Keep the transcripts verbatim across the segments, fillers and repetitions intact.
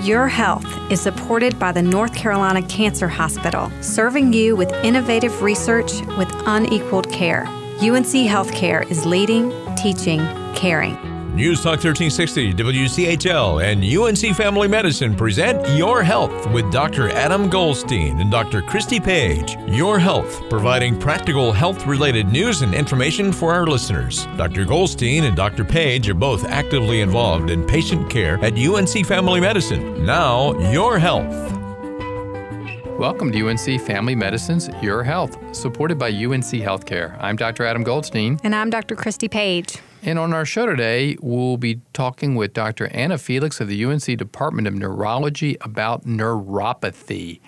Your Health is supported by the North Carolina Cancer Hospital, serving you with innovative research with unequaled care. U N C Healthcare is leading, teaching, caring. News Talk thirteen sixty, W C H L, and U N C Family Medicine present Your Health with Doctor Adam Goldstein and Doctor Christy Page. Your Health, providing practical health-related news and information for our listeners. Doctor Goldstein and Doctor Page are both actively involved in patient care at U N C Family Medicine. Now, Your Health. Welcome to U N C Family Medicine's Your Health, supported by U N C Healthcare. I'm Doctor Adam Goldstein. And I'm Doctor Christy Page. And on our show today, we'll be talking with Doctor Anna Felix of the U N C Department of Neurology about neuropathy.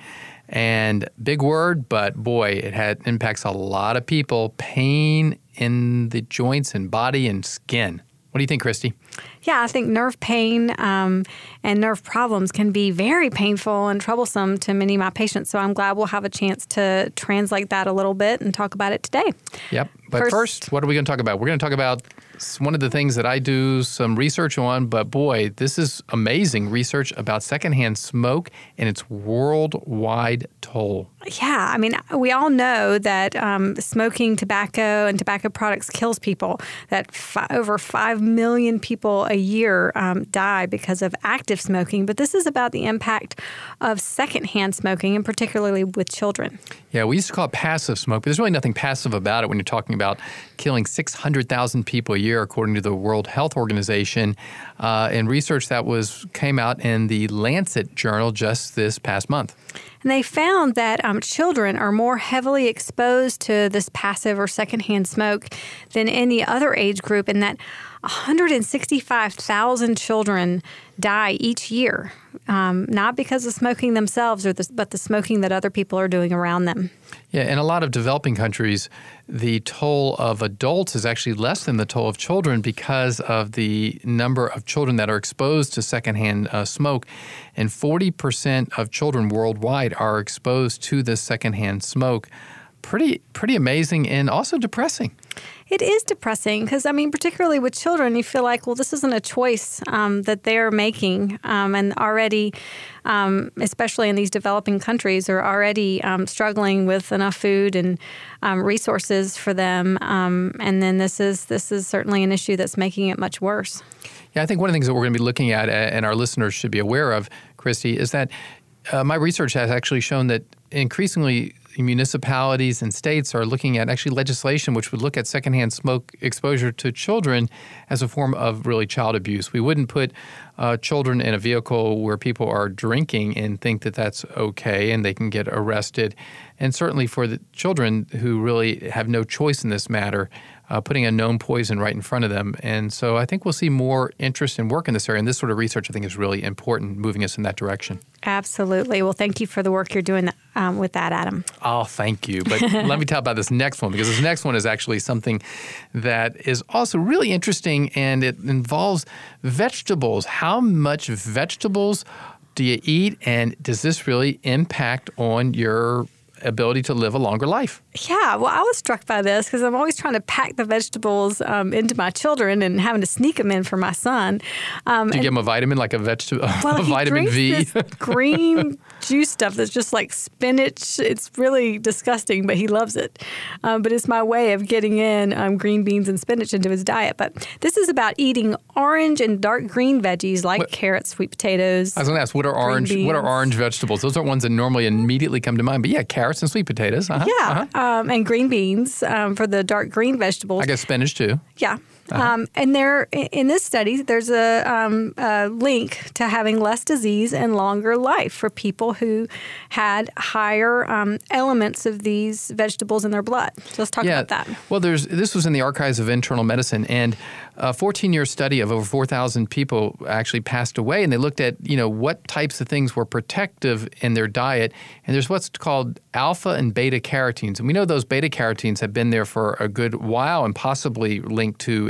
And big word, but boy, it had, impacts a lot of people. Pain in the joints and body and skin. What do you think, Christy? Yeah, I think nerve pain um, and nerve problems can be very painful and troublesome to many of my patients. So I'm glad we'll have a chance to translate that a little bit and talk about it today. Yep. But first, first what are we going to talk about? We're going to talk about one of the things that I do some research on, but boy, this is amazing research about secondhand smoke and its worldwide toll. Yeah, I mean, we all know that um, smoking tobacco and tobacco products kills people, that fi- over five million people a year um, die because of active smoking. But this is about the impact of secondhand smoking, and particularly with children. Yeah, we used to call it passive smoke, but there's really nothing passive about it when you're talking about killing six hundred thousand people a year, according to the World Health Organization, uh, and research that was came out in the Lancet journal just this past month. And they found that um, children are more heavily exposed to this passive or secondhand smoke than any other age group, and that one hundred sixty-five thousand children die each year, um, not because of smoking themselves, or the, but the smoking that other people are doing around them. Yeah, in a lot of developing countries, the toll of adults is actually less than the toll of children because of the number of children that are exposed to secondhand uh, smoke. And forty percent of children worldwide are exposed to this secondhand smoke. Pretty, pretty amazing and also depressing. It is depressing because, I mean, particularly with children, you feel like, well, this isn't a choice um, that they're making. Um, and already, um, especially in these developing countries, are already um, struggling with enough food and um, resources for them. Um, and then this is this is certainly an issue that's making it much worse. Yeah, I think one of the things that we're going to be looking at, and our listeners should be aware of, Christy, is that uh, my research has actually shown that increasingly municipalities and states are looking at actually legislation which would look at secondhand smoke exposure to children as a form of really child abuse. We wouldn't put uh, children in a vehicle where people are drinking and think that that's okay and they can get arrested. And certainly for the children who really have no choice in this matter, uh, putting a known poison right in front of them. And so I think we'll see more interest and work in this area. And this sort of research, I think, is really important, moving us in that direction. Absolutely. Well, thank you for the work you're doing um, with that, Adam. Oh, thank you. But let me tell about this next one, because this next one is actually something that is also really interesting, and it involves vegetables. How much vegetables do you eat, and does this really impact on your ability to live a longer life? Yeah, well, I was struck by this because I'm always trying to pack the vegetables um, into my children and having to sneak them in for my son. Um, Do you give him a vitamin, like a vegetable, well, a vitamin he V? This green juice stuff that's just like spinach. It's really disgusting, but he loves it. Um, but it's my way of getting in um, green beans and spinach into his diet. But this is about eating orange and dark green veggies like what? carrots, sweet potatoes. I was going to ask, what are orange? Beans. What are orange vegetables? Those aren't ones that normally immediately come to mind. But yeah, carrots and sweet potatoes. Uh-huh. Yeah, uh-huh. Um, and green beans um, for the dark green vegetables. I guess spinach too. Yeah. Uh-huh. Um, and there, in this study, there's a, um, a link to having less disease and longer life for people who had higher um, elements of these vegetables in their blood. So let's talk yeah. about that. Well, there's this was in the Archives of Internal Medicine, and a fourteen-year study of over four thousand people actually passed away, and they looked at, you know, what types of things were protective in their diet. And there's what's called alpha and beta carotenes. And we know those beta carotenes have been there for a good while and possibly linked to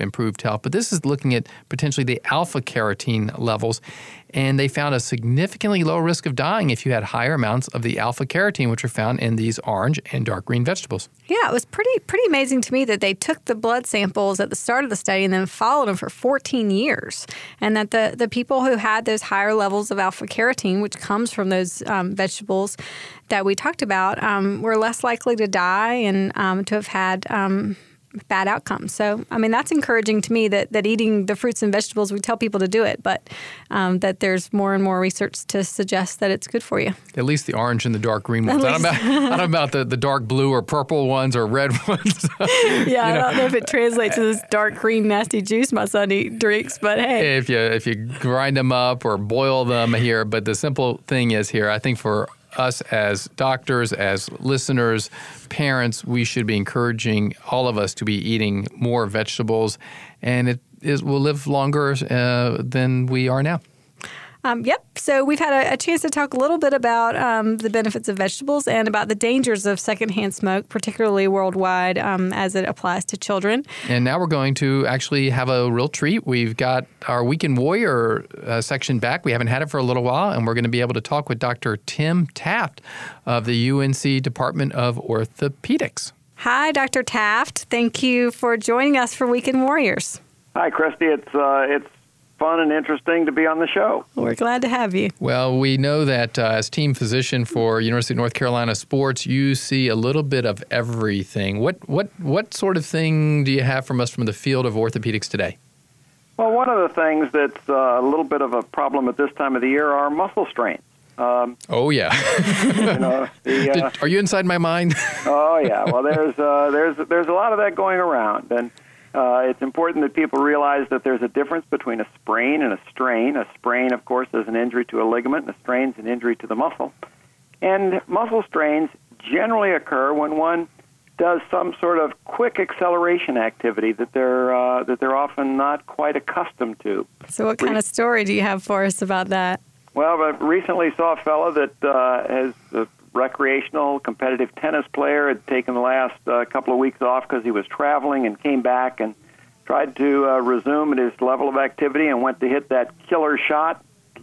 improved health. But this is looking at potentially the alpha-carotene levels. And they found a significantly lower risk of dying if you had higher amounts of the alpha-carotene, which are found in these orange and dark green vegetables. Yeah, it was pretty pretty amazing to me that they took the blood samples at the start of the study and then followed them for fourteen years. And that the, the people who had those higher levels of alpha-carotene, which comes from those um, vegetables that we talked about, um, were less likely to die and um, to have had um, bad outcomes. So, I mean, that's encouraging to me that, that eating the fruits and vegetables, we tell people to do it, but um, that there's more and more research to suggest that it's good for you. At least the orange and the dark green ones. I don't know about, I don't know about the, the dark blue or purple ones or red ones. Yeah, you I know. don't know if it translates to this dark green nasty juice my son eat, drinks, but hey. If you, if you grind them up or boil them here, but the simple thing is here, I think for us as doctors, as listeners, parents, we should be encouraging all of us to be eating more vegetables, and it is will live longer uh, than we are now. Um, yep. So we've had a, a chance to talk a little bit about um, the benefits of vegetables and about the dangers of secondhand smoke, particularly worldwide, um, as it applies to children. And now we're going to actually have a real treat. We've got our Weekend Warrior uh, section back. We haven't had it for a little while, and we're going to be able to talk with Doctor Tim Taft of the U N C Department of Orthopedics. Hi, Doctor Taft. Thank you for joining us for Weekend Warriors. Hi, Christy. It's uh, it's fun and interesting to be on the show. We're glad to have you. Well, we know that uh, as team physician for University of North Carolina Sports, you see a little bit of everything. What what what sort of thing do you have from us from the field of orthopedics today? Well, one of the things that's uh, a little bit of a problem at this time of the year are muscle strains. Um, oh yeah. you know, the, uh, Did, are you inside my mind? Oh yeah. Well, there's uh, there's there's a lot of that going around, and uh, it's important that people realize that there's a difference between a sprain and a strain. A sprain, of course, is an injury to a ligament, and a strain is an injury to the muscle. And muscle strains generally occur when one does some sort of quick acceleration activity that they're uh, that they're often not quite accustomed to. So, what kind of story do you have for us about that? Well, I recently saw a fellow that uh, has a recreational competitive tennis player, had taken the last uh, couple of weeks off because he was traveling and came back and tried to uh, resume at his level of activity and went to hit that killer shot,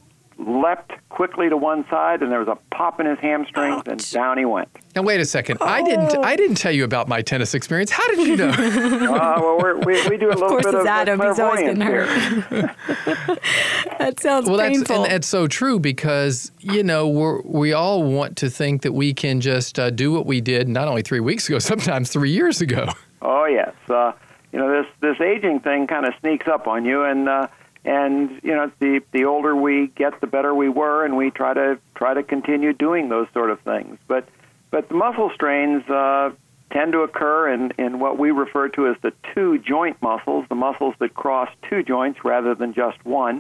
leapt quickly to one side, and there was a pop in his hamstrings, Ouch. and down he went. Now wait a second. Oh. I didn't. I didn't tell you about my tennis experience. How did you know? uh, well, we're, we we do a Of little course, bit it's of Adam. He's always clairvoyance getting here. hurt. That sounds Well, that's painful. and that's so true because you know we're we all want to think that we can just uh, do what we did not only three weeks ago, sometimes three years ago. Oh yes, uh, you know this this aging thing kind of sneaks up on you, and uh, and you know the the older we get, the better we were, and we try to try to continue doing those sort of things. But but the muscle strains uh, tend to occur in in what we refer to as the two joint muscles, the muscles that cross two joints rather than just one,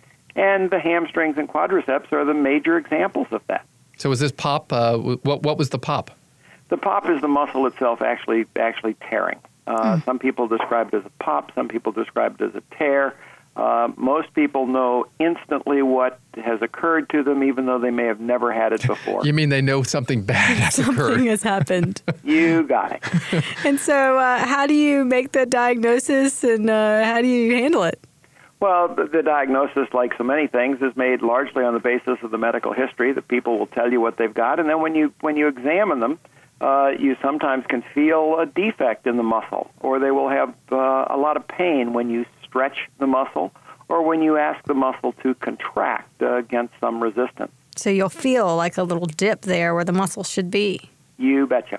and the hamstrings and quadriceps are the major examples of that. So was this pop? Uh, what what was the pop? The pop is the muscle itself actually actually tearing. Uh, mm. Some people describe it as a pop. Some people describe it as a tear. Uh, most people know instantly what has occurred to them, even though they may have never had it before. You mean they know something bad has Something occurred? has happened. You got it. And so uh, how do you make the diagnosis, and uh, how do you handle it? Well, the, the diagnosis, like so many things, is made largely on the basis of the medical history, that people will tell you what they've got, and then when you when you examine them, Uh, you sometimes can feel a defect in the muscle, or they will have uh, a lot of pain when you stretch the muscle or when you ask the muscle to contract uh, against some resistance. So you'll feel like a little dip there where the muscle should be. You betcha.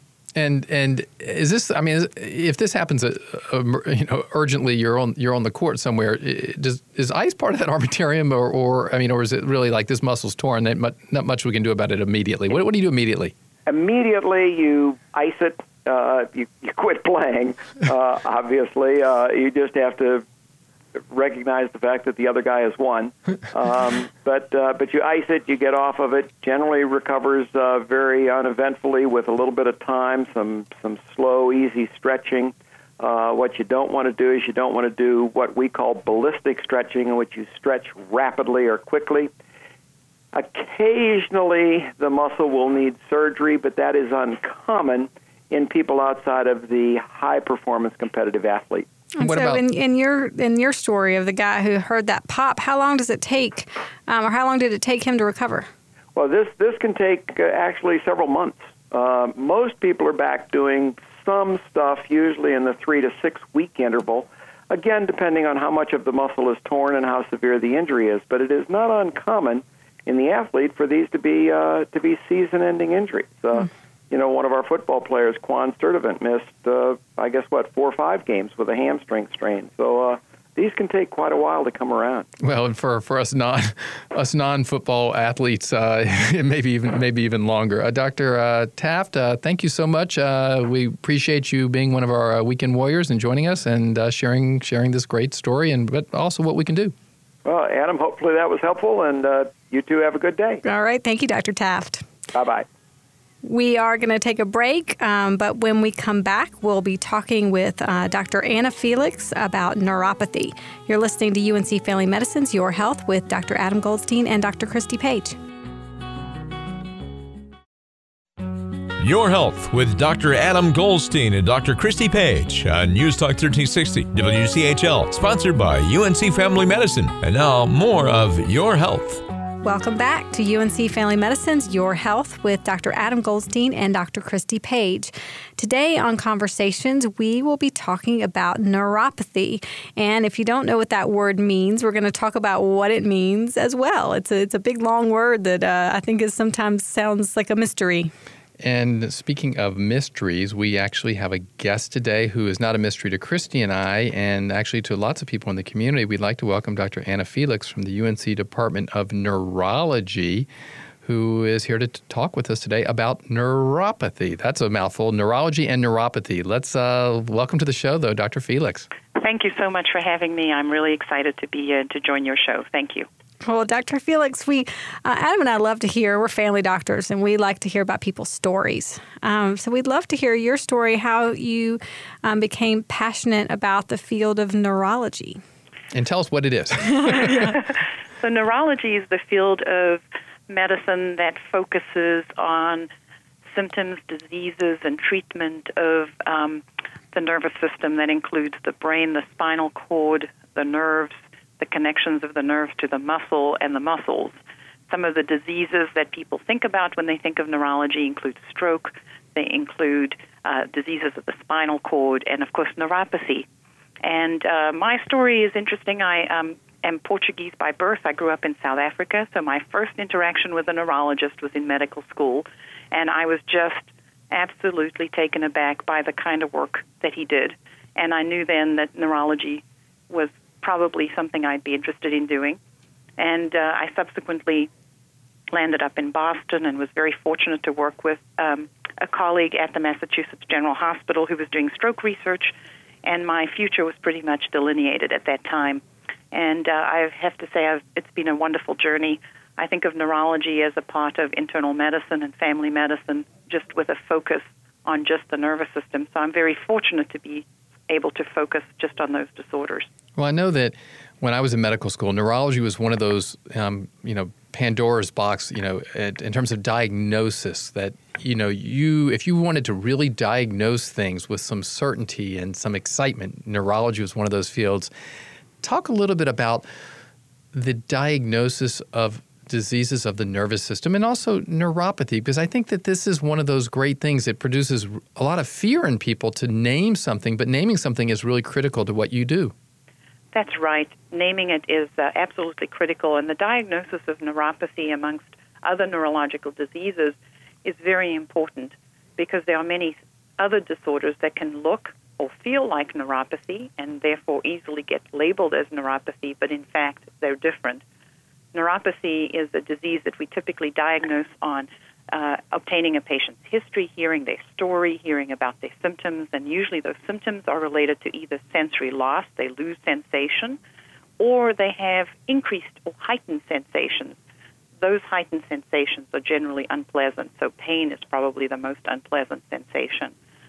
And and is this? I mean, is, if this happens, uh, uh, you know, urgently, you're on you're on the court somewhere. Does is ice part of that armamentarium, or, or I mean, or is it really like this muscle's torn? That much, not much we can do about it immediately. What, what do you do immediately? Immediately, you ice it. Uh, you, you quit playing. Uh, obviously, uh, you just have to recognize the fact that the other guy has won. Um, but uh, but you ice it. You get off of it. Generally recovers uh, very uneventfully with a little bit of time, some some slow, easy stretching. Uh, what you don't want to do is you don't want to do what we call ballistic stretching, in which you stretch rapidly or quickly. Occasionally, the muscle will need surgery, but that is uncommon in people outside of the high-performance competitive athlete. And what so about in, in your in your story of the guy who heard that pop, how long does it take, um, or how long did it take him to recover? Well, this this can take uh, actually several months. Uh, most people are back doing some stuff, usually in the three to six week interval. Again, depending on how much of the muscle is torn and how severe the injury is. But it is not uncommon in the athlete for these to be uh, to be season-ending injuries. Uh, mm. You know, one of our football players, Quan Sturdivant, missed, uh, I guess, what, four or five games with a hamstring strain. So uh, these can take quite a while to come around. Well, and for, for us non us non-football athletes, uh, maybe even maybe even longer. Uh, Doctor Uh, Taft, uh, thank you so much. Uh, we appreciate you being one of our uh, weekend warriors and joining us and uh, sharing sharing this great story, and but also what we can do. Well, Adam, hopefully that was helpful, and uh, you two have a good day. All right, thank you, Doctor Taft. Bye bye. We are going to take a break, um, but when we come back, we'll be talking with uh, Doctor Anna Felix about neuropathy. You're listening to U N C Family Medicine's Your Health with Doctor Adam Goldstein and Doctor Christy Page. Your Health with Doctor Adam Goldstein and Doctor Christy Page on News Talk thirteen sixty W C H L, sponsored by U N C Family Medicine. And now, more of Your Health. Welcome back to U N C Family Medicine's Your Health with Doctor Adam Goldstein and Doctor Christy Page. Today on Conversations, we will be talking about neuropathy. And if you don't know what that word means, we're going to talk about what it means as well. It's a, it's a big, long word that uh, I think is sometimes sounds like a mystery. And speaking of mysteries, we actually have a guest today who is not a mystery to Christy and I, and actually to lots of people in the community. We'd like to welcome Doctor Anna Felix from the U N C Department of Neurology, who is here to t- talk with us today about neuropathy. That's a mouthful, neurology and neuropathy. Let's uh, welcome to the show, though, Doctor Felix. Thank you so much for having me. I'm really excited to be uh, to join your show. Thank you. Well, Doctor Felix, we, uh, Adam and I love to hear, we're family doctors, and we like to hear about people's stories. Um, so we'd love to hear your story, how you um, became passionate about the field of neurology. And tell us what it is. So neurology is the field of medicine that focuses on symptoms, diseases, and treatment of um, the nervous system. That includes the brain, the spinal cord, the nerves, the connections of the nerves to the muscle and the muscles. Some of the diseases that people think about when they think of neurology include stroke, they include uh, diseases of the spinal cord, and of course neuropathy. And uh, my story is interesting. I um, am Portuguese by birth. I grew up in South Africa, so my first interaction with a neurologist was in medical school, and I was just absolutely taken aback by the kind of work that he did. And I knew then that neurology was probably something I'd be interested in doing. And uh, I subsequently landed up in Boston and was very fortunate to work with um, a colleague at the Massachusetts General Hospital who was doing stroke research, and my future was pretty much delineated at that time. And uh, I have to say I've, it's been a wonderful journey. I think of neurology as a part of internal medicine and family medicine, just with a focus on just the nervous system. So I'm very fortunate to be able to focus just on those disorders. Well, I know that when I was in medical school, neurology was one of those, um, you know, Pandora's box, you know, in terms of diagnosis that, you know, you if you wanted to really diagnose things with some certainty and some excitement, neurology was one of those fields. Talk a little bit about the diagnosis of diseases of the nervous system and also neuropathy, because I think that this is one of those great things that produces a lot of fear in people to name something, but naming something is really critical to what you do. That's right. Naming it is uh, absolutely critical, and the diagnosis of neuropathy amongst other neurological diseases is very important because there are many other disorders that can look or feel like neuropathy and therefore easily get labeled as neuropathy, but in fact they're different. Neuropathy is a disease that we typically diagnose on uh, obtaining a patient's history, hearing their story, hearing about their symptoms, and usually those symptoms are related to either sensory loss, they lose sensation, or they have increased or heightened sensations. Those heightened sensations are generally unpleasant, so pain is probably the most unpleasant sensation.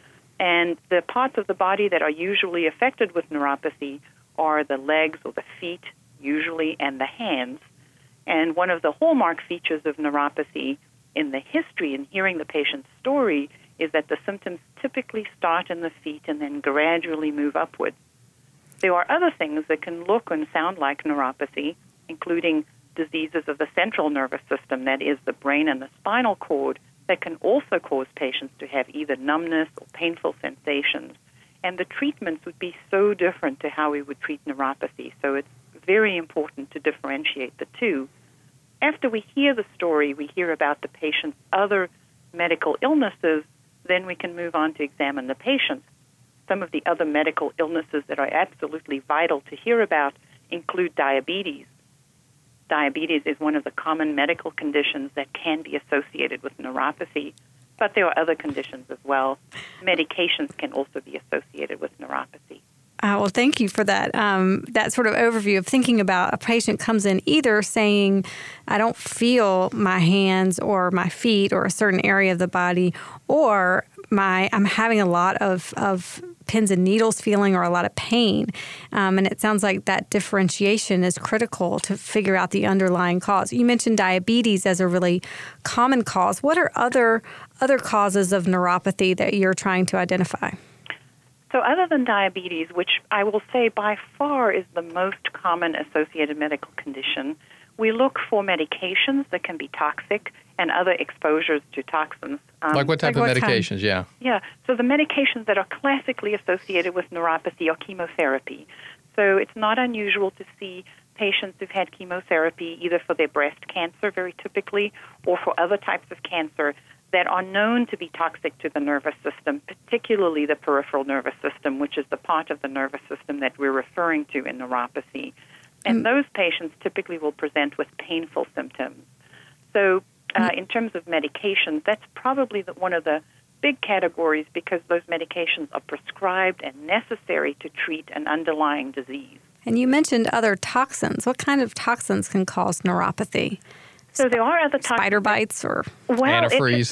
And the parts of the body that are usually affected with neuropathy are the legs or the feet, usually, and the hands. And one of the hallmark features of neuropathy in the history and hearing the patient's story is that the symptoms typically start in the feet and then gradually move upward. there are other things that can look and sound like neuropathy, including diseases of the central nervous system, that is the brain and the spinal cord, that can also cause patients to have either numbness or painful sensations. And the treatments would be so different to how we would treat neuropathy. So it's very important to differentiate the two. After we hear the story, we hear about the patient's other medical illnesses, then we can move on to examine the patient. Some of the other medical illnesses that are absolutely vital to hear about include diabetes. Diabetes is one of the common medical conditions that can be associated with neuropathy, but there are other conditions as well. Medications can also be associated with neuropathy. Uh, well, thank you for that um, that sort of overview of thinking about a patient comes in either saying, I don't feel my hands or my feet or a certain area of the body, or my I'm having a lot of, of pins and needles feeling or a lot of pain. Um, and it sounds like that differentiation is critical to figure out the underlying cause. You mentioned diabetes as a really common cause. What are other other causes of neuropathy that you're trying to identify? So other than diabetes, which I will say by far is the most common associated medical condition, we look for medications that can be toxic and other exposures to toxins. Um, like what type like of what medications, kind? yeah? Yeah, so the medications that are classically associated with neuropathy are chemotherapy. So it's not unusual to see patients who've had chemotherapy either for their breast cancer, very typically, or for other types of cancer that are known to be toxic to the nervous system, particularly the peripheral nervous system, which is the part of the nervous system that we're referring to in neuropathy. And mm. those patients typically will present with painful symptoms. So uh, mm. in terms of medications, that's probably the, one of the big categories because those medications are prescribed and necessary to treat an underlying disease. And you mentioned other toxins. What kind of toxins can cause neuropathy? So there are other toxins. Spider bites or well, antifreeze.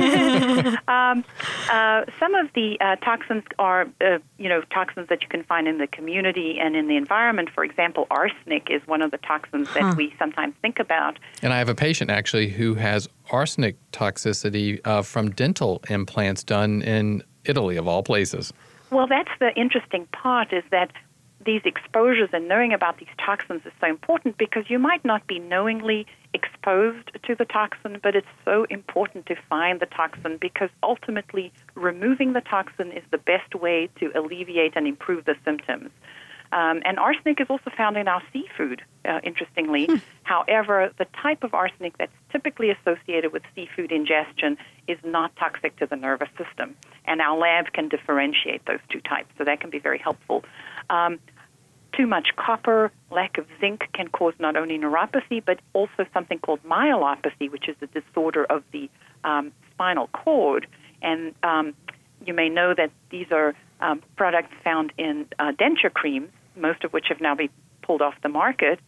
um, uh, some of the uh, toxins are, uh, you know, toxins that you can find in the community and in the environment. For example, arsenic is one of the toxins that huh. we sometimes think about. And I have a patient actually who has arsenic toxicity uh, from dental implants done in Italy, of all places. Well, that's the interesting part is that these exposures and knowing about these toxins is so important because you might not be knowingly exposed to the toxin, but it's so important to find the toxin because ultimately removing the toxin is the best way to alleviate and improve the symptoms. Um, and arsenic is also found in our seafood, uh, interestingly. Hmm. However, the type of arsenic that's typically associated with seafood ingestion is not toxic to the nervous system. And our lab can differentiate those two types, so that can be very helpful. Um, too much copper, lack of zinc can cause not only neuropathy, but also something called myelopathy, which is a disorder of the um, spinal cord. And um, you may know that these are um, products found in uh, denture creams, most of which have now been pulled off the market.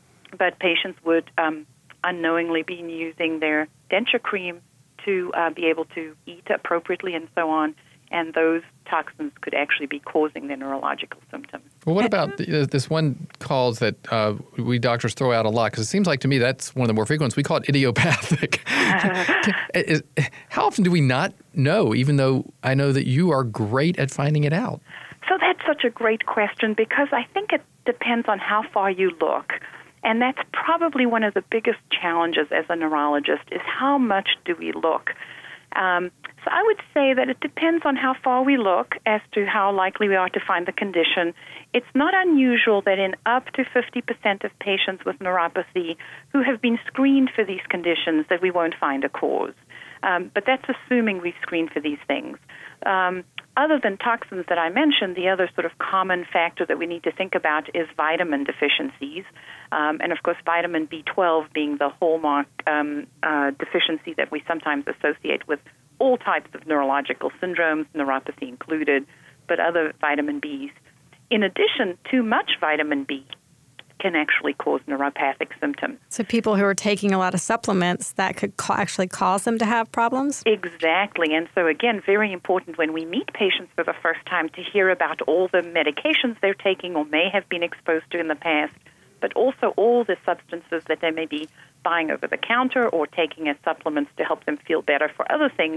But patients would um, unknowingly be using their denture cream to uh, be able to eat appropriately and so on. And those toxins could actually be causing their neurological symptoms. Well, what about the, uh, this one cause that uh, we doctors throw out a lot? Because it seems like to me that's one of the more frequent ones. We call it idiopathic. Uh, Is, how often do we not know, even though I know that you are great at finding it out? So that's such a great question because I think it depends on how far you look. And that's probably one of the biggest challenges as a neurologist is how much do we look? Um, so I would say that it depends on how far we look as to how likely we are to find the condition. It's not unusual that in up to fifty percent of patients with neuropathy who have been screened for these conditions that we won't find a cause. Um, but that's assuming we've screened for these things. Um, other than toxins that I mentioned, the other sort of common factor that we need to think about is vitamin deficiencies. Um, and, of course, vitamin B twelve being the hallmark um, uh, deficiency that we sometimes associate with all types of neurological syndromes, neuropathy included, but other vitamin Bs. In addition, too much vitamin B can actually cause neuropathic symptoms. So people who are taking a lot of supplements, that could ca- actually cause them to have problems? Exactly. And so, again, very important when we meet patients for the first time to hear about all the medications they're taking or may have been exposed to in the past, but also all the substances that they may be buying over the counter or taking as supplements to help them feel better for other things.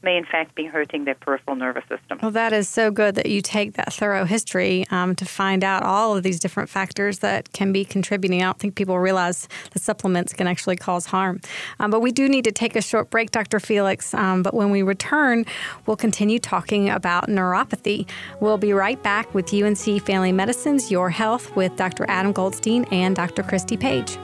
may in fact be hurting their peripheral nervous system. Well, that is so good that you take that thorough history um, to find out all of these different factors that can be contributing. I don't think people realize the supplements can actually cause harm. Um, but we do need to take a short break, Doctor Felix. Um, but when we return, we'll continue talking about neuropathy. We'll be right back with U N C Family Medicine's Your Health with Doctor Adam Goldstein and Doctor Christy Page.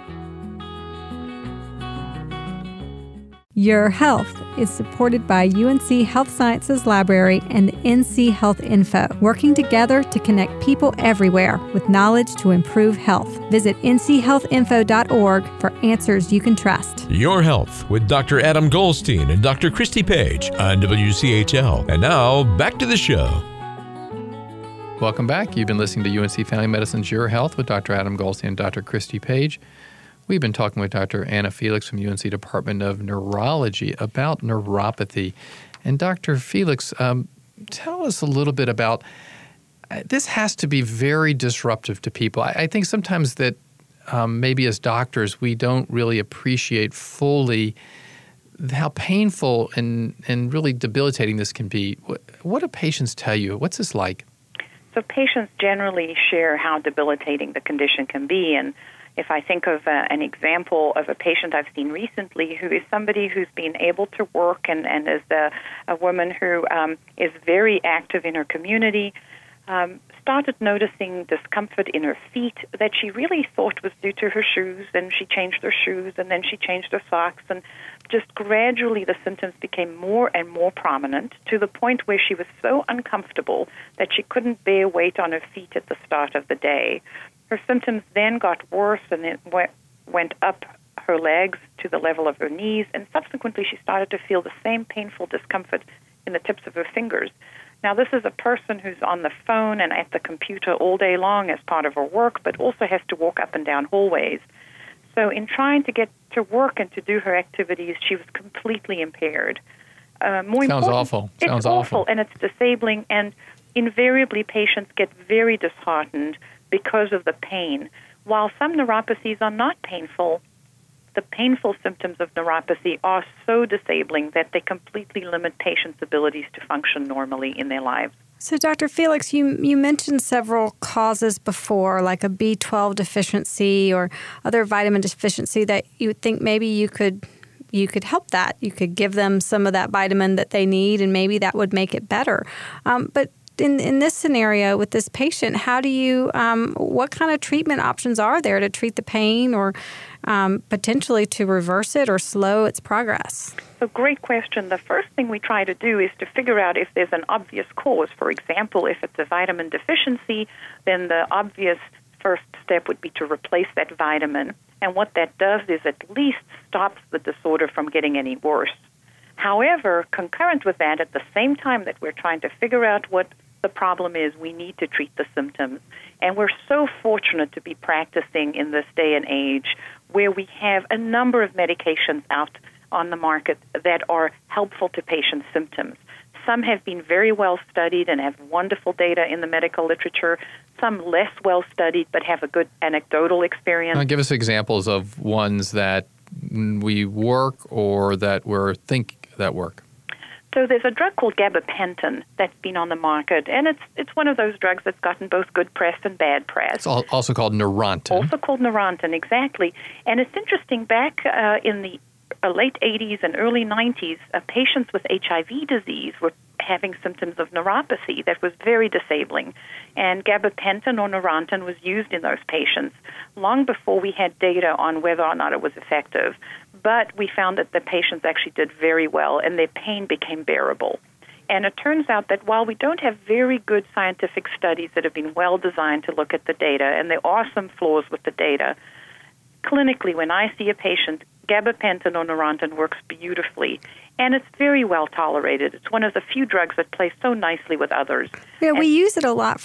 Your Health is supported by U N C Health Sciences Library and N C Health Info, working together to connect people everywhere with knowledge to improve health. Visit N C health info dot org for answers you can trust. Your Health with Doctor Adam Goldstein and Doctor Christy Page on W C H L. And now, back to the show. Welcome back. You've been listening to U N C Family Medicine's Your Health with Doctor Adam Goldstein and Doctor Christy Page. We've been talking with Doctor Anna Felix from U N C Department of Neurology about neuropathy. And Doctor Felix, um, tell us a little bit about, uh, this has to be very disruptive to people. I, I think sometimes that um, maybe as doctors, we don't really appreciate fully how painful and, and really debilitating this can be. What, what do patients tell you? What's this like? So patients generally share how debilitating the condition can be. And if I think of uh, an example of a patient I've seen recently who is somebody who's been able to work and, and is a, a woman who um, is very active in her community, um, started noticing discomfort in her feet that she really thought was due to her shoes, and she changed her shoes, and then she changed her socks, and just gradually the symptoms became more and more prominent to the point where she was so uncomfortable that she couldn't bear weight on her feet at the start of the day. Her symptoms then got worse and it went up her legs to the level of her knees, and subsequently she started to feel the same painful discomfort in the tips of her fingers. Now, this is a person who's on the phone and at the computer all day long as part of her work, but also has to walk up and down hallways. So in trying to get to work and to do her activities, she was completely impaired. Uh, more Sounds awful. Sounds Sounds awful, awful. And it's disabling, and invariably patients get very disheartened because of the pain. While some neuropathies are not painful, the painful symptoms of neuropathy are so disabling that they completely limit patients' abilities to function normally in their lives. So, Doctor Felix, you, you mentioned several causes before, like a B twelve deficiency or other vitamin deficiency, that you would think maybe you could you could help that. You could give them some of that vitamin that they need, and maybe that would make it better. Um, but In, in this scenario with this patient, how do you, um, what kind of treatment options are there to treat the pain or um, potentially to reverse it or slow its progress? So great question. The first thing we try to do is to figure out if there's an obvious cause. For example, if it's a vitamin deficiency, then the obvious first step would be to replace that vitamin. And what that does is at least stops the disorder from getting any worse. However, concurrent with that, at the same time that we're trying to figure out what the problem is, we need to treat the symptoms. And we're so fortunate to be practicing in this day and age where we have a number of medications out on the market that are helpful to patients' symptoms. Some have been very well studied and have wonderful data in the medical literature. Some less well studied but have a good anecdotal experience. Now, give us examples of ones that we work or that we're think that work. So there's a drug called gabapentin that's been on the market, and it's it's one of those drugs that's gotten both good press and bad press. It's also called Neurontin. Also called Neurontin, exactly. And it's interesting, back uh, in the uh, late eighties and early nineties, uh, patients with H I V disease were having symptoms of neuropathy that was very disabling. And gabapentin or Neurontin was used in those patients long before we had data on whether or not it was effective. But we found that the patients actually did very well, and their pain became bearable. And it turns out that while we don't have very good scientific studies that have been well designed to look at the data, and there are some flaws with the data, clinically, when I see a patient, gabapentin or Neurontin works beautifully, and it's very well tolerated. It's one of the few drugs that plays so nicely with others. Yeah, and we use it a lot for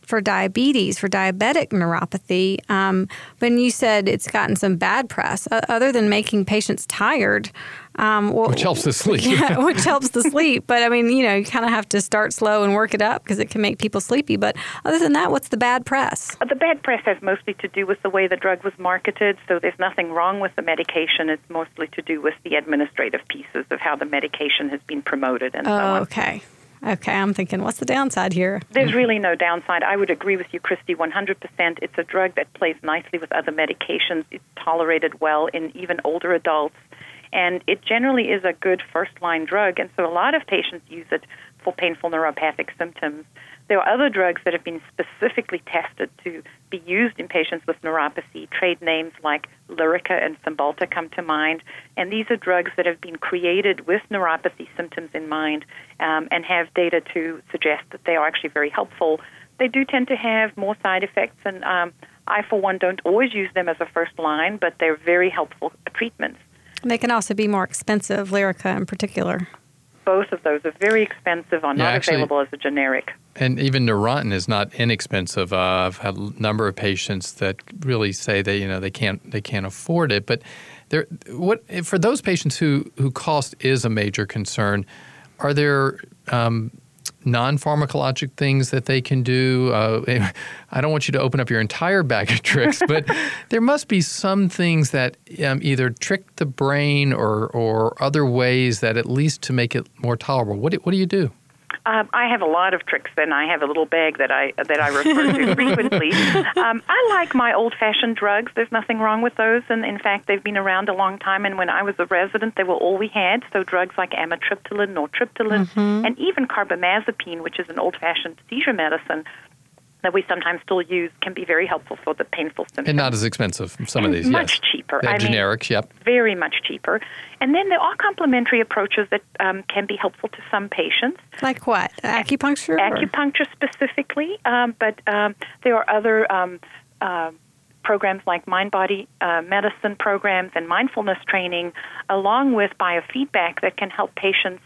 for diabetes, for diabetic neuropathy. Um, but you said it's gotten some bad press, uh, other than making patients tired. Um, well, which helps the sleep. Yeah, which helps the sleep. But, I mean, you know, you kind of have to start slow and work it up because it can make people sleepy. But other than that, what's the bad press? The bad press has mostly to do with the way the drug was marketed, so there's nothing wrong with the medication. It's mostly to do with the administrative pieces of how the medication has been promoted and oh, so on. Okay. Okay, I'm thinking, what's the downside here? There's really no downside. I would agree with you, Christy, one hundred percent. It's a drug that plays nicely with other medications. It's tolerated well in even older adults. And it generally is a good first-line drug, and so a lot of patients use it for painful neuropathic symptoms. There are other drugs that have been specifically tested to be used in patients with neuropathy. Trade names like Lyrica and Cymbalta come to mind, and these are drugs that have been created with neuropathy symptoms in mind um, and have data to suggest that they are actually very helpful. They do tend to have more side effects, and um, I, for one, don't always use them as a first line, but they're very helpful treatments. And they can also be more expensive, Lyrica in particular. Both of those are very expensive, are Yeah, not actually, available as a generic. And even Neurontin is not inexpensive. Uh, I've had a number of patients that really say they, you know, they can't they can't afford it. But there, what for those patients who who cost is a major concern, are there um, non-pharmacologic things that they can do? Uh, I don't want you to open up your entire bag of tricks, but there must be some things that um, either trick the brain or or other ways that at least to make it more tolerable. What do, what do you do? Um, I have a lot of tricks, and I have a little bag that I that I refer to frequently. Um, I like my old-fashioned drugs. There's nothing wrong with those, and in fact, they've been around a long time. And when I was a resident, they were all we had. So drugs like amitriptyline, nortriptyline, mm-hmm. and even carbamazepine, which is an old-fashioned seizure medicine that we sometimes still use, can be very helpful for the painful symptoms. And not as expensive, some and of these, much yes. cheaper. Yeah, I generics, mean, yep. Very much cheaper. And then there are complementary approaches that um, can be helpful to some patients. Like what? Acupuncture? Acupuncture or? specifically, um, but um, there are other um, uh, programs like mind-body uh, medicine programs and mindfulness training, along with biofeedback that can help patients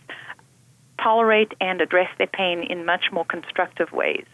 tolerate and address their pain in much more constructive ways.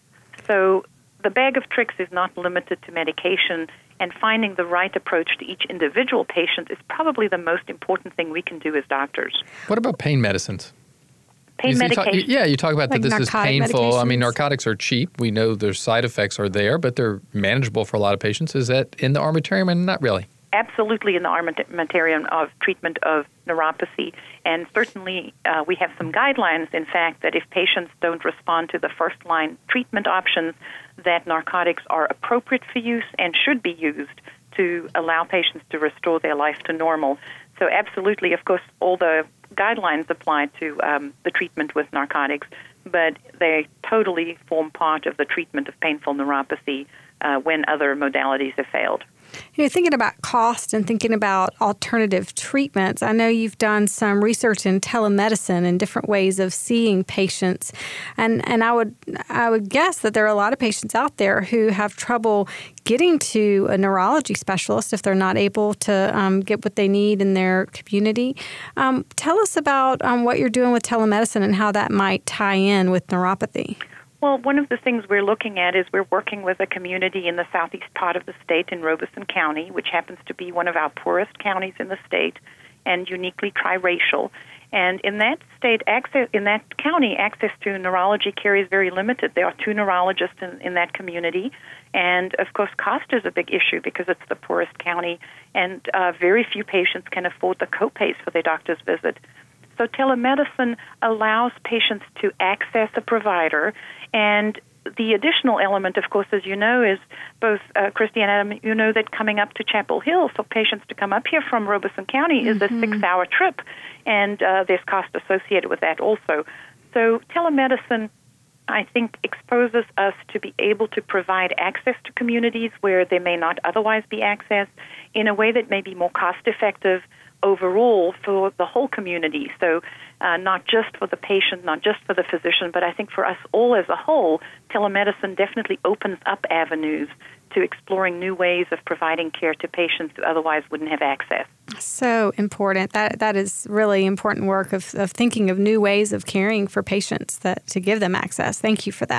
So the bag of tricks is not limited to medication, and finding the right approach to each individual patient is probably the most important thing we can do as doctors. What about pain medicines? Pain you, medication. You talk, yeah, you talk about like that this is painful. I mean, narcotics are cheap. We know their side effects are there, but they're manageable for a lot of patients. Is that in the armamentarium and not really? Absolutely in the armamentarium of treatment of neuropathy. And certainly uh, we have some guidelines, in fact, that if patients don't respond to the first-line treatment options, that narcotics are appropriate for use and should be used to allow patients to restore their life to normal. So absolutely, of course, all the guidelines apply to um, the treatment with narcotics, but they totally form part of the treatment of painful neuropathy uh, when other modalities have failed. You know, thinking about cost and thinking about alternative treatments, I know you've done some research in telemedicine and different ways of seeing patients, and and I would I would guess that there are a lot of patients out there who have trouble getting to a neurology specialist if they're not able to um, get what they need in their community. Um, tell us about um, what you're doing with telemedicine and how that might tie in with neuropathy. Well, one of the things we're looking at is we're working with a community in the southeast part of the state in Robeson County, which happens to be one of our poorest counties in the state and uniquely triracial. And in that state, access in that county, access to neurology care is very limited. There are two neurologists in, in that community, and of course, cost is a big issue because it's the poorest county, and uh, very few patients can afford the copays for their doctor's visit. So telemedicine allows patients to access a provider, and the additional element, of course, as you know, is both uh, Christy and Adam, you know that coming up to Chapel Hill for patients to come up here from Robeson County is mm-hmm. a six-hour trip, and uh, there's cost associated with that also. So telemedicine, I think, exposes us to be able to provide access to communities where there may not otherwise be access in a way that may be more cost-effective overall for the whole community. So uh, not just for the patient, not just for the physician, but I think for us all as a whole, telemedicine definitely opens up avenues to exploring new ways of providing care to patients who otherwise wouldn't have access. So important. That that is really important work of, of thinking of new ways of caring for patients that to give them access. Thank you for that.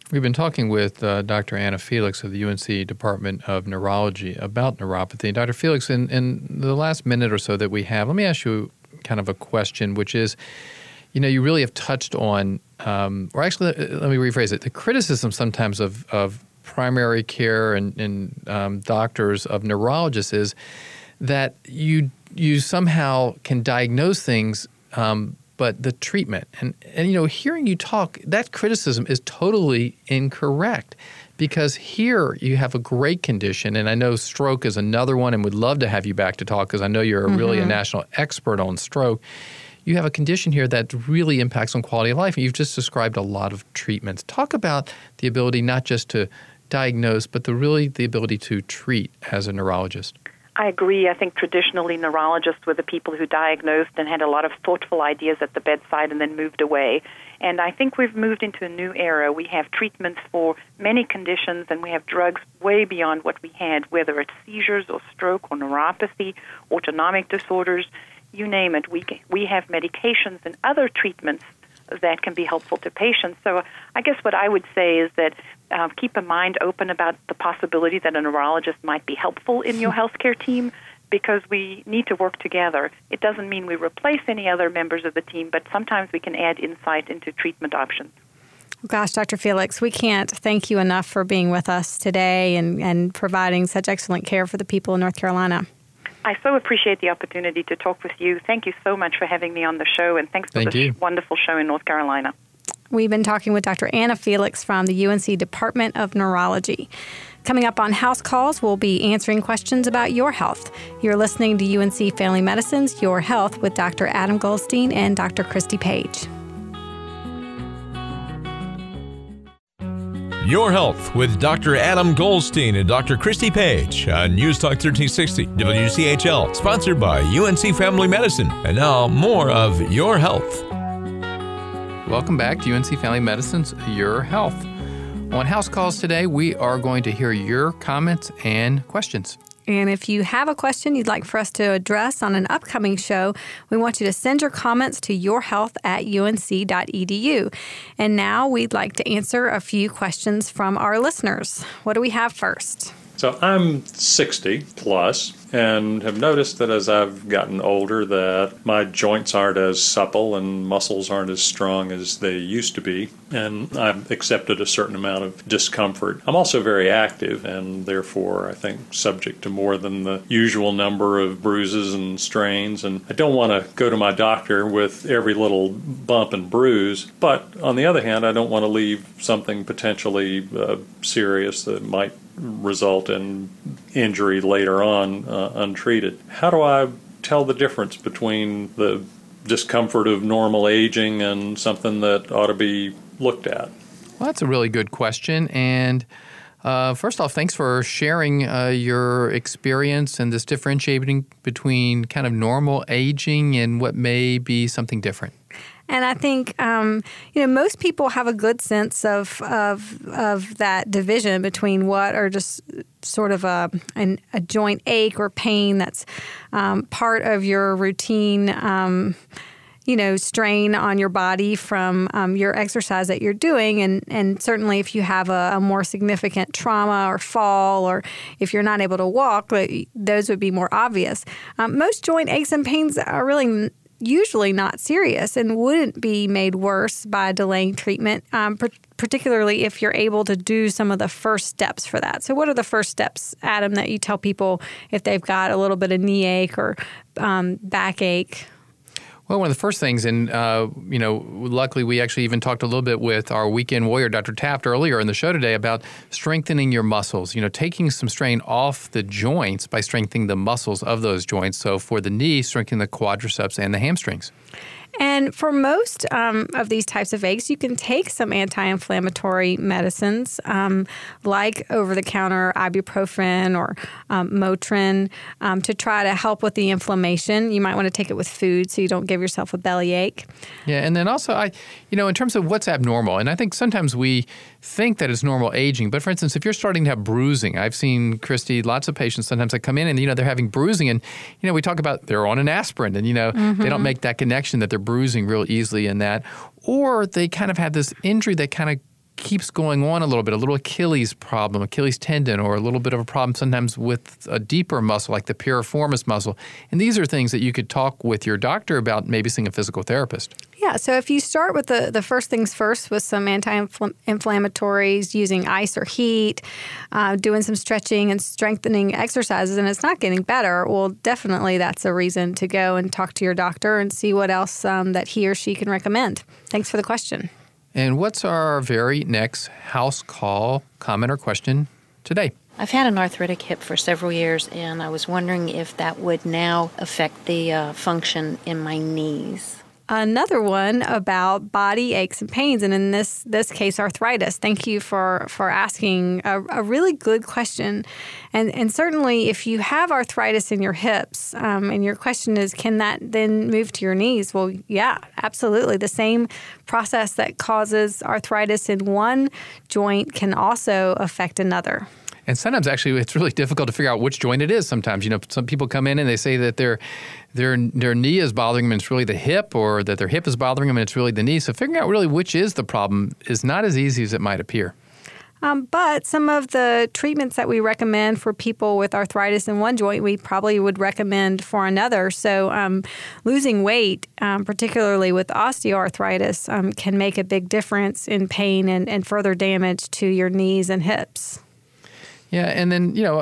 We've been talking with uh, Doctor Anna Felix of the U N C Department of Neurology about neuropathy. Doctor Felix, in, in the last minute or so that we have, let me ask you kind of a question, which is, you know, you really have touched on, um, or actually, let, let me rephrase it, the criticism sometimes of, of primary care and, and um, doctors, of neurologists, is that you you somehow can diagnose things, um, but the treatment, and, and, you know, hearing you talk, that criticism is totally incorrect, because here you have a great condition, and I know stroke is another one, and would love to have you back to talk, because I know you're mm-hmm. really a national expert on stroke. You have a condition here that really impacts on quality of life, and you've just described a lot of treatments. Talk about the ability not just to diagnose, but the really the ability to treat as a neurologist. I agree. I think traditionally neurologists were the people who diagnosed and had a lot of thoughtful ideas at the bedside and then moved away. And I think we've moved into a new era. We have treatments for many conditions, and we have drugs way beyond what we had, whether it's seizures or stroke or neuropathy, autonomic disorders, you name it. We we have medications and other treatments that can be helpful to patients. So I guess what I would say is that uh, keep a mind open about the possibility that a neurologist might be helpful in your healthcare team, because we need to work together. It doesn't mean we replace any other members of the team, but sometimes we can add insight into treatment options. Gosh, Doctor Felix, we can't thank you enough for being with us today and, and providing such excellent care for the people in North Carolina. I so appreciate the opportunity to talk with you. Thank you so much for having me on the show, and thanks for Thank this you. wonderful show in North Carolina. We've been talking with Doctor Anna Felix from the U N C Department of Neurology. Coming up on House Calls, we'll be answering questions about your health. You're listening to U N C Family Medicine's Your Health with Doctor Adam Goldstein and Doctor Christy Page. Your Health with Doctor Adam Goldstein and Doctor Christy Page on News Talk thirteen sixty W C H L, sponsored by U N C Family Medicine. And now, more of Your Health. Welcome back to U N C Family Medicine's Your Health. On House Calls today, we are going to hear your comments and questions. And if you have a question you'd like for us to address on an upcoming show, we want you to send your comments to yourhealth at U N C dot E D U. And now we'd like to answer a few questions from our listeners. What do we have first? So I'm sixty plus and have noticed that as I've gotten older that my joints aren't as supple and muscles aren't as strong as they used to be, and I've accepted a certain amount of discomfort. I'm also very active and therefore I think subject to more than the usual number of bruises and strains, and I don't want to go to my doctor with every little bump and bruise, but on the other hand I don't want to leave something potentially uh, serious that might result in injury later on uh, untreated. How do I tell the difference between the discomfort of normal aging and something that ought to be looked at? Well, that's a really good question. And uh, first off, thanks for sharing uh, your experience and this differentiating between kind of normal aging and what may be something different. And I think, um, you know, most people have a good sense of of of that division between what are just sort of a an, a joint ache or pain that's um, part of your routine, um, you know, strain on your body from um, your exercise that you're doing. And, and certainly if you have a, a more significant trauma or fall, or if you're not able to walk, those would be more obvious. Um, most joint aches and pains are really usually not serious and wouldn't be made worse by delaying treatment, um, per- particularly if you're able to do some of the first steps for that. So what are the first steps, Adam, that you tell people if they've got a little bit of knee ache or um, back ache? Well, one of the first things, and, uh, you know, luckily we actually even talked a little bit with our weekend warrior, Doctor Taft, earlier in the show today about strengthening your muscles, you know, taking some strain off the joints by strengthening the muscles of those joints. So for the knee, strengthening the quadriceps and the hamstrings. And for most um, of these types of aches, you can take some anti-inflammatory medicines um, like over-the-counter ibuprofen or um, Motrin um, to try to help with the inflammation. You might want to take it with food so you don't give yourself a bellyache. Yeah, and then also, I, you know, in terms of what's abnormal, and I think sometimes we think that it's normal aging, but for instance, if you're starting to have bruising, I've seen, Christy, lots of patients sometimes that come in and, you know, they're having bruising and, you know, we talk about they're on an aspirin and, you know, mm-hmm. they don't make that connection that they're bruising real easily in that, or they kind of have this injury that kind of keeps going on a little bit, a little Achilles problem, Achilles tendon, or a little bit of a problem sometimes with a deeper muscle like the piriformis muscle. And these are things that you could talk with your doctor about, maybe seeing a physical therapist. Yeah, so if you start with the, the first things first with some anti-inflammatories, using ice or heat, uh, doing some stretching and strengthening exercises, and it's not getting better, well, definitely that's a reason to go and talk to your doctor and see what else um, that he or she can recommend. Thanks for the question. And what's our very next house call, comment, or question today? I've had an arthritic hip for several years, and I was wondering if that would now affect the uh, function in my knees. Another one about body aches and pains, and in this this case, arthritis. Thank you for, for asking a, a really good question. And and certainly if you have arthritis in your hips, um, and your question is, can that then move to your knees? Well, yeah, absolutely. The same process that causes arthritis in one joint can also affect another. And sometimes, actually, it's really difficult to figure out which joint it is sometimes. You know, some people come in and they say that their their their knee is bothering them and it's really the hip, or that their hip is bothering them and it's really the knee. So figuring out really which is the problem is not as easy as it might appear. Um, but some of the treatments that we recommend for people with arthritis in one joint, we probably would recommend for another. So um, losing weight, um, particularly with osteoarthritis, um, can make a big difference in pain and, and further damage to your knees and hips. Yeah, and then, you know,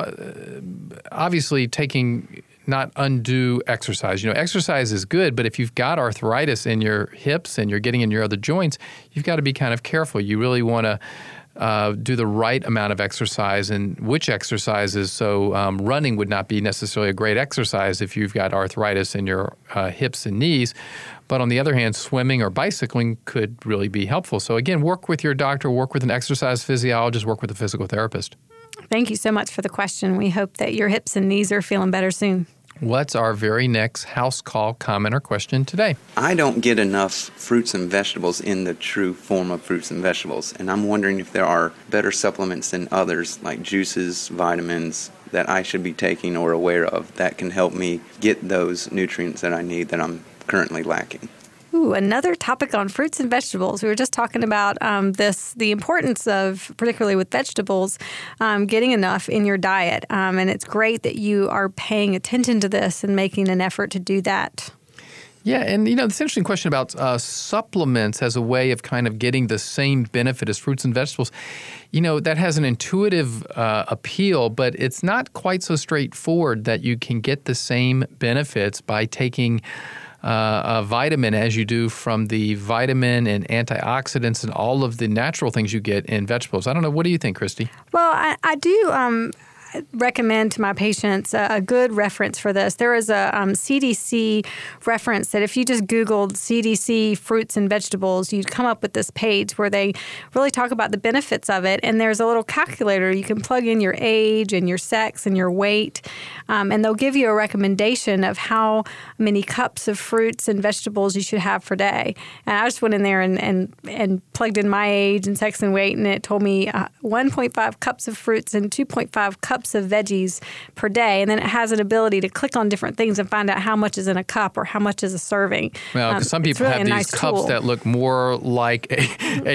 obviously taking not undue exercise. You know, exercise is good, but if you've got arthritis in your hips and you're getting in your other joints, you've got to be kind of careful. You really want to uh, do the right amount of exercise, and which exercises. So um, running would not be necessarily a great exercise if you've got arthritis in your uh, hips and knees. But on the other hand, swimming or bicycling could really be helpful. So again, work with your doctor, work with an exercise physiologist, work with a physical therapist. Thank you so much for the question. We hope that your hips and knees are feeling better soon. What's our very next house call, comment, or question today? I don't get enough fruits and vegetables in the true form of fruits and vegetables, and I'm wondering if there are better supplements than others, like juices, vitamins, that I should be taking or aware of that can help me get those nutrients that I need that I'm currently lacking. Ooh, another topic on fruits and vegetables. We were just talking about um, this, the importance of, particularly with vegetables, um, getting enough in your diet. Um, and it's great that you are paying attention to this and making an effort to do that. Yeah, and you know, this interesting question about uh, supplements as a way of kind of getting the same benefit as fruits and vegetables. You know, that has an intuitive uh, appeal, but it's not quite so straightforward that you can get the same benefits by taking Uh, a vitamin as you do from the vitamin and antioxidants and all of the natural things you get in vegetables. I don't know. What do you think, Christy? Well, I, I do um, recommend to my patients a, a good reference for this. There is a um, C D C reference that if you just Googled C D C fruits and vegetables, you'd come up with this page where they really talk about the benefits of it. And there's a little calculator. You can plug in your age and your sex and your weight, um, and they'll give you a recommendation of how many cups of fruits and vegetables you should have per day. And I just went in there and, and, and plugged in my age and sex and weight, and it told me uh, one point five cups of fruits and two point five cups of veggies per day. And then it has an ability to click on different things and find out how much is in a cup or how much is a serving. Well, because um, some people really have these nice cups tool. that look more like a,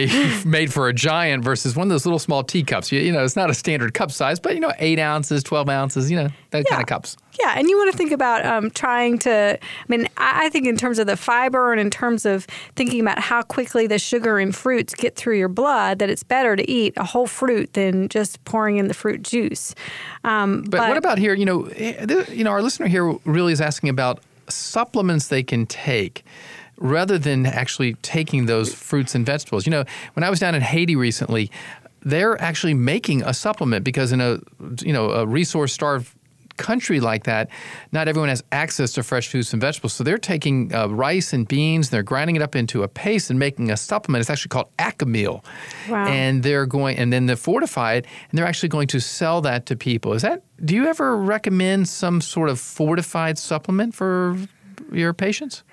a made for a giant versus one of those little small teacups. You, you know, it's not a standard cup size, but, you know, eight ounces, twelve ounces, you know, that Yeah. kind of cups. Yeah, and you want to think about um, trying to, I mean, I, I think in terms of the fiber and in terms of thinking about how quickly the sugar in fruits get through your blood, that it's better to eat a whole fruit than just pouring in the fruit juice. Um, But, but what about here, you know, th- you know, our listener here really is asking about supplements they can take rather than actually taking those fruits and vegetables. You know, when I was down in Haiti recently, they're actually making a supplement because in a, you know, a resource-starved country like that, not everyone has access to fresh fruits and vegetables. So they're taking uh, rice and beans, they're grinding it up into a paste and making a supplement. It's actually called Acamil. Wow. And they're going, and then they fortify it, and they're actually going to sell that to people. Is that, do you ever recommend some sort of fortified supplement for your patients?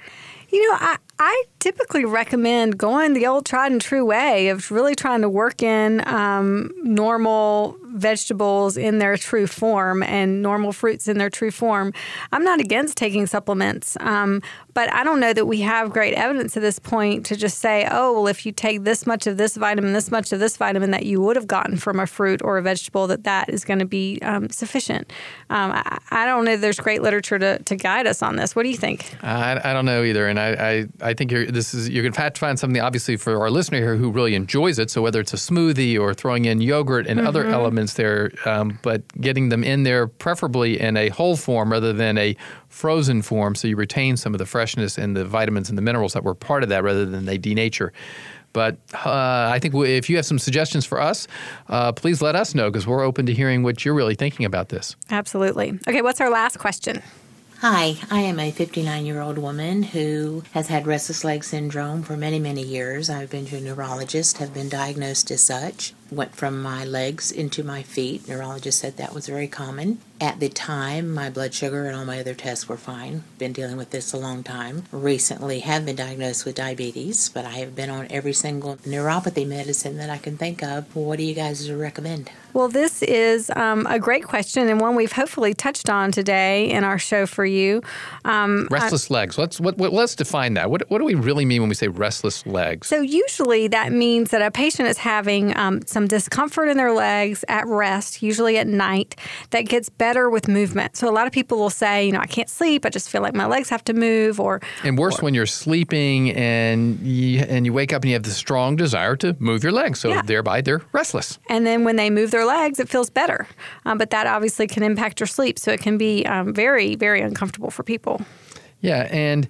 You know, I, I typically recommend going the old tried and true way of really trying to work in um, normal vegetables in their true form and normal fruits in their true form. I'm not against taking supplements, um, but I don't know that we have great evidence at this point to just say, oh, well, if you take this much of this vitamin, this much of this vitamin that you would have gotten from a fruit or a vegetable, that that is going to be um, sufficient. Um, I, I don't know there's great literature to, to guide us on this. What do you think? I, I don't know either, and I I, I think you're, this is you're going to have to find something, obviously, for our listener here who really enjoys it. So whether it's a smoothie or throwing in yogurt and mm-hmm. other elements there, um, but getting them in there preferably in a whole form rather than a frozen form, so you retain some of the freshness and the vitamins and the minerals that were part of that rather than they denature. But uh, I think if you have some suggestions for us, uh, please let us know, because we're open to hearing what you're really thinking about this. Absolutely. Okay, what's our last question? Hi, I am a fifty-nine-year-old woman who has had restless leg syndrome for many, many years. I've been to a neurologist, have been diagnosed as such. Went from my legs into my feet. Neurologist said that was very common. At the time, my blood sugar and all my other tests were fine. Been dealing with this a long time. Recently have been diagnosed with diabetes, but I have been on every single neuropathy medicine that I can think of. What do you guys recommend? Well, this is um, a great question, and one we've hopefully touched on today in our show for you. Um, restless I, legs. Let's what, what, let's define that. What, what do we really mean when we say restless legs? So usually that means that a patient is having um, some discomfort in their legs at rest, usually at night, that gets better with movement. So a lot of people will say, you know, I can't sleep. I just feel like my legs have to move. Or and worse, or, when you're sleeping and you, and you wake up and you have the strong desire to move your legs. So yeah. thereby they're restless. And then when they move their legs, it feels better. Um, but that obviously can impact your sleep. So it can be um, very, very uncomfortable for people. Yeah, and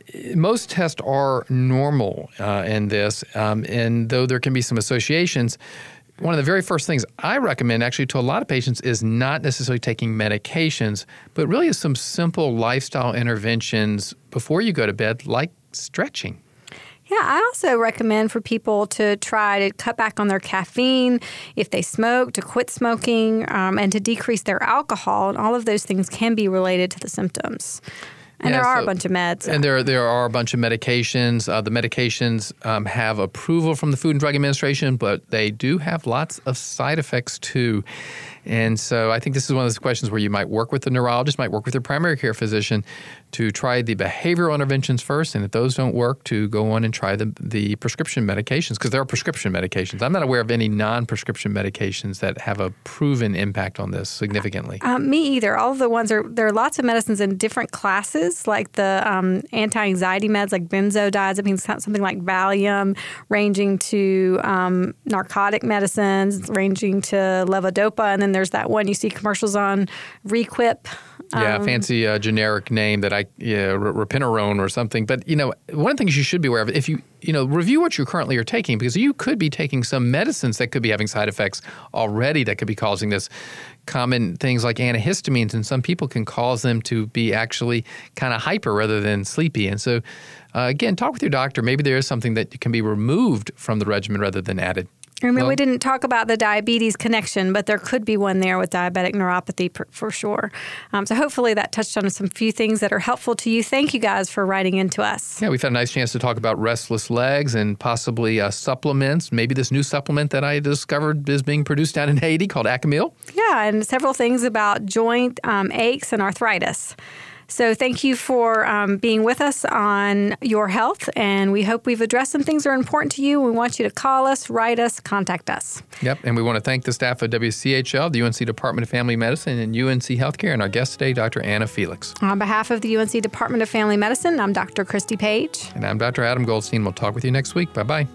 most tests are normal uh, in this. Um, and though there can be some associations, one of the very first things I recommend actually to a lot of patients is not necessarily taking medications, but really is some simple lifestyle interventions before you go to bed, like stretching. Yeah, I also recommend for people to try to cut back on their caffeine, if they smoke, to quit smoking, um, and to decrease their alcohol. And all of those things can be related to the symptoms. And yeah, there are so, a bunch of meds. And there there are a bunch of medications. Uh, the medications um, have approval from the Food and Drug Administration, but they do have lots of side effects too. And so I think this is one of those questions where you might work with the neurologist, might work with your primary care physician to try the behavioral interventions first. And if those don't work, to go on and try the, the prescription medications, because there are prescription medications. I'm not aware of any non-prescription medications that have a proven impact on this significantly. Um, me either. All of the ones are, there are lots of medicines in different classes, like the um, anti-anxiety meds like benzodiazepines, something like Valium, ranging to um, narcotic medicines, ranging to levodopa, and then there's that one you see commercials on, Requip. Yeah, um, fancy uh, generic name that I, yeah, Repinarone or something. But, you know, one of the things you should be aware of, if you, you know, review what you currently are taking, because you could be taking some medicines that could be having side effects already that could be causing this. Common things like antihistamines, and some people can cause them to be actually kind of hyper rather than sleepy. And so, uh, again, talk with your doctor. Maybe there is something that can be removed from the regimen rather than added. I mean, well, we didn't talk about the diabetes connection, but there could be one there with diabetic neuropathy for, for sure. Um, so hopefully that touched on some few things that are helpful to you. Thank you guys for writing into us. Yeah, we've had a nice chance to talk about restless legs and possibly uh, supplements. Maybe this new supplement that I discovered is being produced down in Haiti called Acamil. Yeah, and several things about joint um, aches and arthritis. So thank you for um, being with us on Your Health, and we hope we've addressed some things that are important to you. We want you to call us, write us, contact us. Yep, and we want to thank the staff of W C H L, the U N C Department of Family Medicine, and U N C Healthcare, and our guest today, Doctor Anna Felix. On behalf of the U N C Department of Family Medicine, I'm Doctor Christy Page. And I'm Doctor Adam Goldstein. We'll talk with you next week. Bye-bye.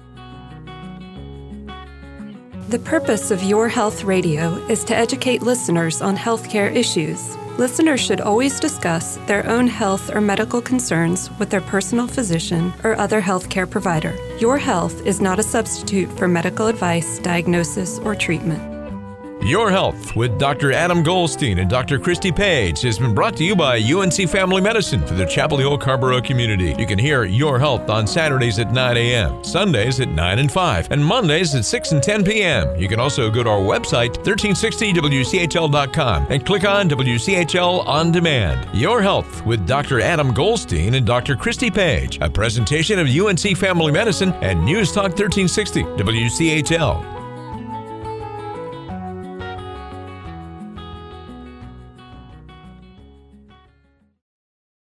The purpose of Your Health Radio is to educate listeners on healthcare issues. Listeners should always discuss their own health or medical concerns with their personal physician or other healthcare provider. Your Health is not a substitute for medical advice, diagnosis, or treatment. Your Health with Doctor Adam Goldstein and Doctor Christy Page has been brought to you by U N C Family Medicine for the Chapel Hill Carrboro community. You can hear Your Health on Saturdays at nine a.m., Sundays at nine and five, and Mondays at six and ten p.m. You can also go to our website, thirteen sixty W C H L dot com, and click on W C H L On Demand. Your Health with Doctor Adam Goldstein and Doctor Christy Page, a presentation of U N C Family Medicine and News Talk thirteen sixty W C H L.